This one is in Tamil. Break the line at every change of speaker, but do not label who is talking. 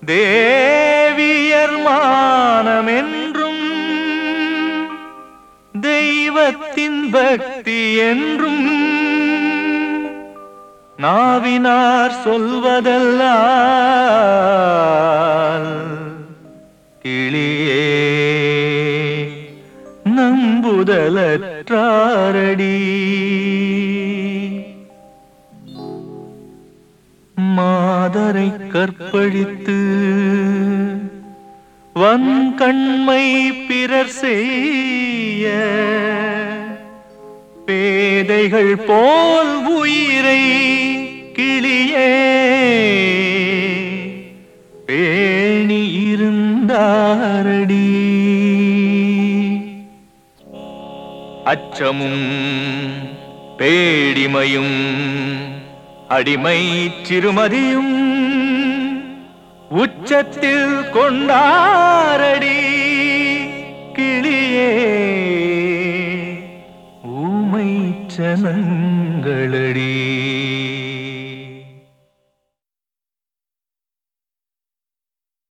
தேவியர் மானமென்றும் தெய்வத்தின் பக்தி என்றும் நாவினார் சொல்வதல்லால் கிளியே நம்புதலற்றாரடி. மாதரை கற்பழித்து வன்கண்மை பிறர் செய்ய பேதைகள் போல் உயிரை கிளியே பேணி இருந்தாரடி. அச்சமும் பேடிமையும் அடிமை சிறுமதியும் உச்சத்தில் கொண்டாரடி கிளியே ஊமை சனங்களடி.